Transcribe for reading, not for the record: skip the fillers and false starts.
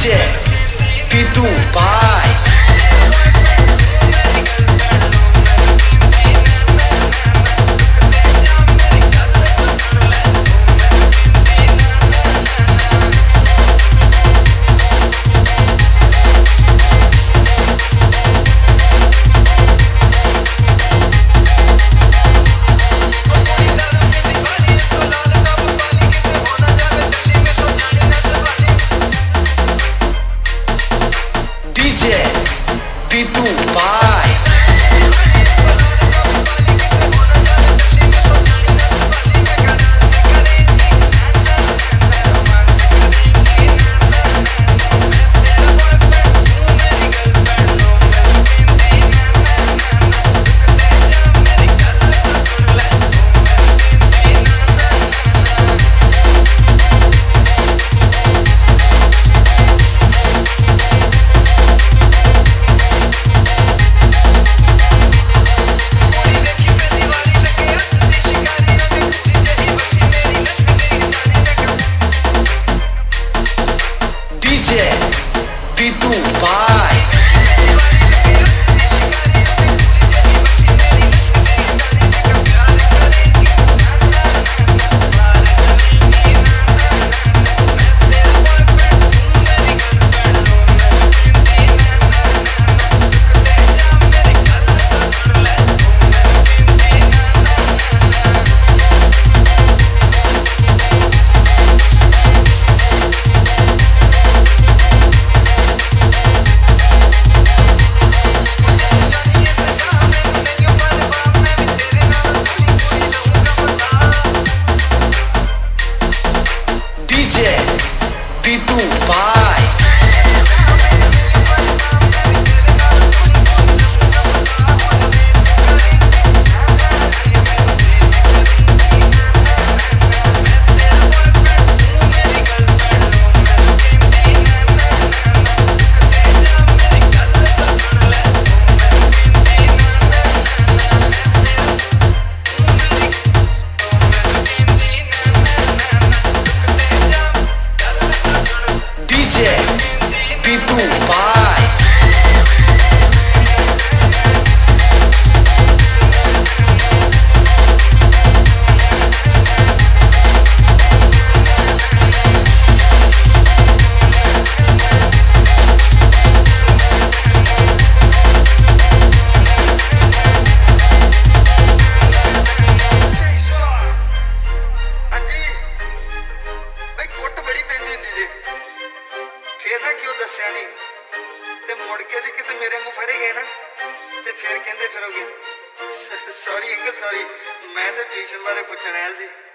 DJ पीतू भाई। DJ पीतू भाई। DJ पीतू भाई। डीजे पीतू भाई। डीजे पीतू भाई। फिर ना क्यों दसिया नहीं ते मुड़ के जे किते मेरे वांगू फड़े गए ना ते फिर कहंदे फिरोगे सॉरी अंकल सॉरी मैं तो ट्यूशन बारे पूछण आया सी।